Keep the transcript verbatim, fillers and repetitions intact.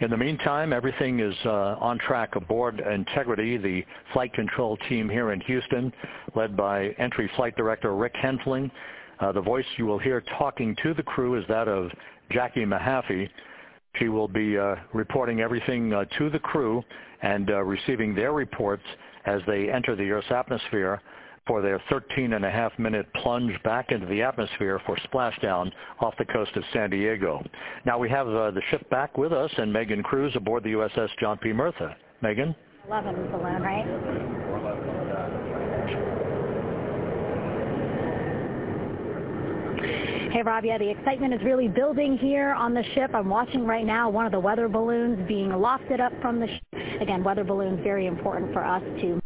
In the meantime, everything is uh, on track aboard Integrity, the flight control team here in Houston, led by Entry Flight Director Rick Hensling. Uh, the voice you will hear talking to the crew is that of Jackie Mahaffey. She will be uh, reporting everything uh, to the crew and uh, receiving their reports as they enter the Earth's atmosphere for their thirteen and a half minute plunge back into the atmosphere for splashdown off the coast of San Diego. Now we have uh, the ship back with us and Megan Cruz aboard the U S S John P. Murtha. Megan? eleven balloon, right? Hey, Rob, yeah, the excitement is really building here on the ship. I'm watching right now one of the weather balloons being lofted up from the ship. Again, weather balloons, very important for us to